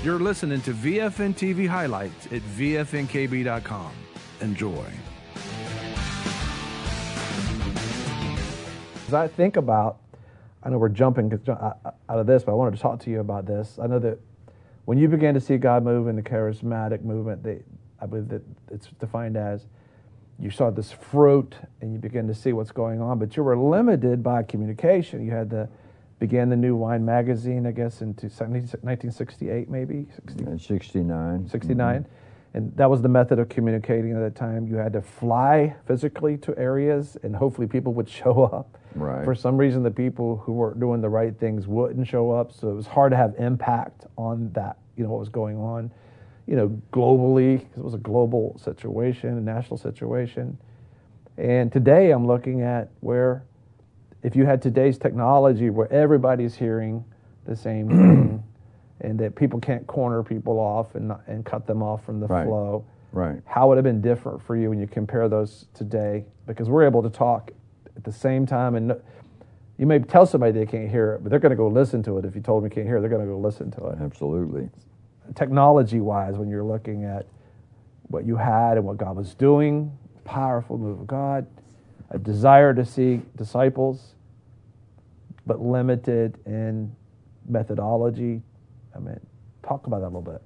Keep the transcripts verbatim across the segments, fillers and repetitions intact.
You're listening to V F N T V highlights at V F N K B dot com. Enjoy. As I think about, I know we're jumping out of this, but I wanted to talk to you about this. I know that when you began to see God move in the charismatic movement, they, I believe that it's defined as you saw this fruit and you began to see what's going on, but you were limited by communication. You had to began the New Wine magazine, I guess, in nineteen sixty-eight, maybe? sixty-nine. sixty-nine. Mm-hmm. And that was the method of communicating at that time. You had to fly physically to areas, and hopefully people would show up. Right. For some reason, the people who weren't doing the right things wouldn't show up, so it was hard to have impact on that, you know, what was going on, you know, globally, because it was a global situation, a national situation. And today I'm looking at where, if you had today's technology where everybody's hearing the same thing, and that people can't corner people off and not, and cut them off from the right. flow, right? How would it have been different for you when you compare those today? Because we're able to talk at the same time, and you may tell somebody they can't hear it, but they're going to go listen to it. If you told them you can't hear it, they're going to go listen to it. Absolutely. Technology-wise, when you're looking at what you had and what God was doing, powerful move of God, a desire to see disciples, but limited in methodology. I mean, talk about that a little bit.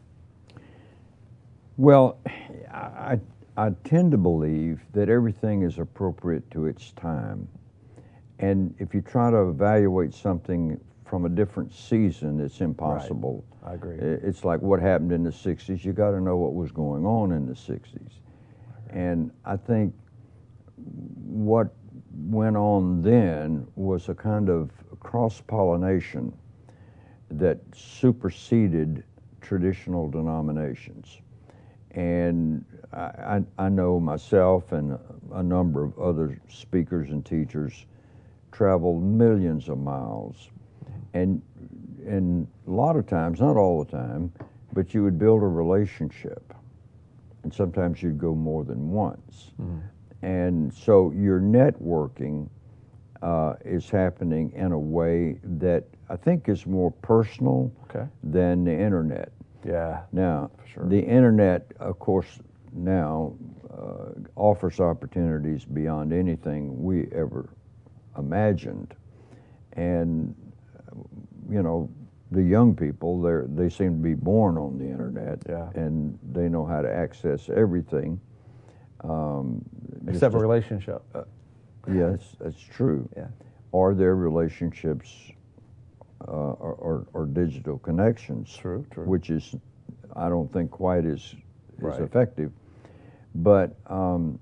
Well, I, I tend to believe that everything is appropriate to its time. And if you try to evaluate something from a different season, it's impossible. Right. I agree. It's like what happened in the sixties. You got to know what was going on in the sixties. And I think what went on then was a kind of cross-pollination that superseded traditional denominations. And I, I, I know myself and a number of other speakers and teachers traveled millions of miles. And, and a lot of times, not all the time, but you would build a relationship. And sometimes you'd go more than once. Mm. And so your networking uh, is happening in a way that I think is more personal okay. than the internet. Yeah. Now, for sure. The internet, of course, now uh, offers opportunities beyond anything we ever imagined. And, you know, the young people, they they seem to be born on the internet, yeah. and they know how to access everything. Um, Except a relationship. Uh, yes, that's true. Yeah. Or their relationships uh, or, or, or digital connections. True, true. Which is, I don't think, quite as, right. as effective. But um,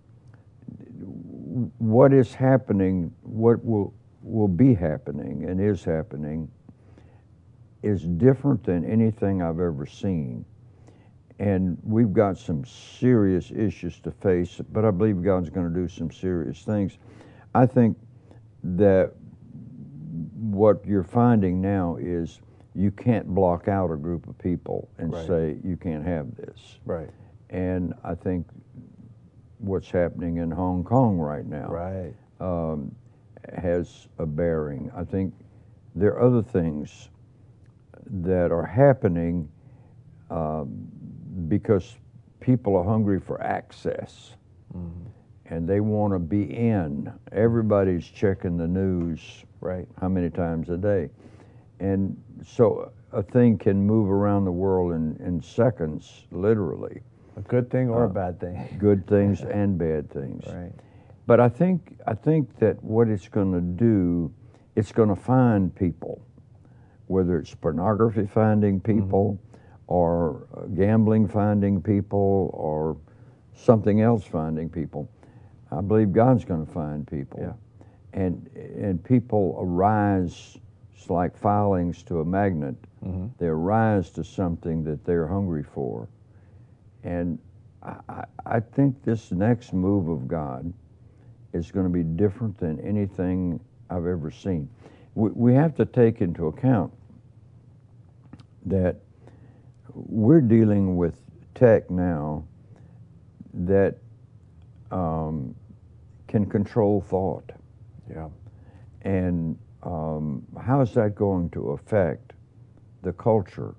what is happening, what will will be happening and is happening is different than anything I've ever seen. And we've got some serious issues to face, but I believe God's going to do some serious things. I think that what you're finding now is you can't block out a group of people and right. say you can't have this. Right. And I think what's happening in Hong Kong right now right. um, has a bearing. I think there are other things that are happening um, because people are hungry for access, mm-hmm. and they want to be in. Everybody's checking the news, right? How many times a day? And so a thing can move around the world in, in seconds, literally. A good thing or uh, a bad thing. Good things and bad things. Right. But I think I think that what it's going to do, it's going to find people, whether it's pornography finding people, mm-hmm. or gambling finding people, or something else finding people. I believe God's going to find people. Yeah. And and people arise, it's like filings to a magnet. Mm-hmm. They arise to something that they're hungry for. And I, I think this next move of God is going to be different than anything I've ever seen. We, we have to take into account that we're dealing with tech now that um, can control thought. Yeah. And um, how is that going to affect the culture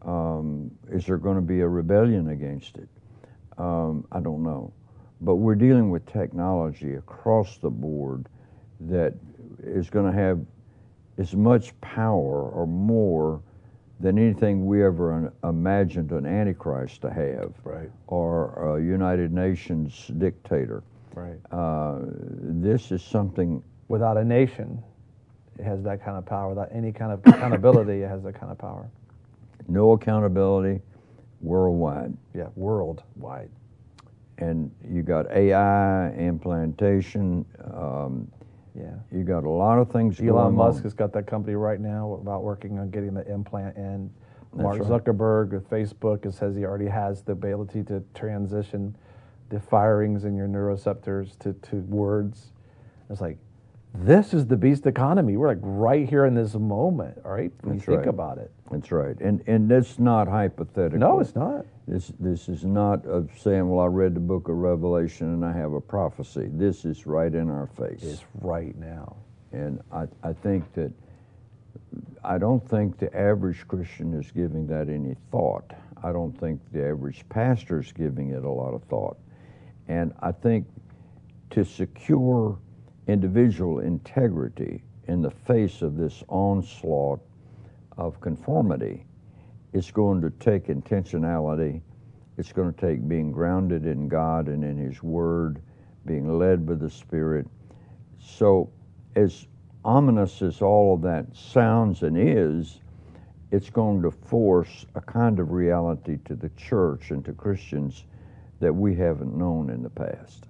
Um, is there going to be a rebellion against it? Um, I don't know. But we're dealing with technology across the board that is going to have as much power or more than anything we ever un- imagined an Antichrist to have, right, or a United Nations dictator. Right. Uh, this is something. Without a nation, it has that kind of power. Without any kind of accountability, it has that kind of power. No accountability, worldwide. Yeah, worldwide. And you got A I, implantation. Um, yeah. You got a lot of things Elon going on. Elon Musk has got that company right now about working on getting the implant in. Mark right. Zuckerberg with Facebook it says he already has the ability to transition the firings in your neuroreceptors to, to words. It's like, this is the beast economy. We're like right here in this moment, all right? When That's you think right. about it. That's right. And and that's not hypothetical. No, it's not. This this is not of saying, well, I read the book of Revelation and I have a prophecy. This is right in our face. It's right now. And I, I think that, I don't think the average Christian is giving that any thought. I don't think the average pastor is giving it a lot of thought. And I think to secure individual integrity in the face of this onslaught of conformity, it's going to take intentionality. It's going to take being grounded in God and in His Word, being led by the Spirit. So as ominous as all of that sounds and is, it's going to force a kind of reality to the church and to Christians that we haven't known in the past.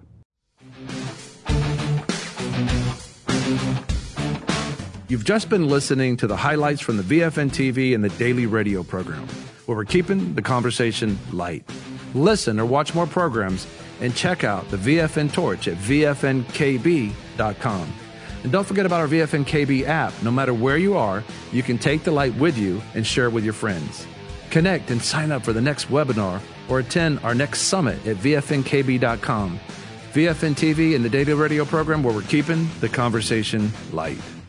You've just been listening to the highlights from the V F N T V and the daily radio program, where we're keeping the conversation light. Listen or watch more programs and check out the V F N Torch at V F N K B dot com. And don't forget about our V F N K B app. No matter where you are, you can take the light with you and share it with your friends. Connect and sign up for the next webinar or attend our next summit at V F N K B dot com. V F N T V and the daily radio program, where we're keeping the conversation light.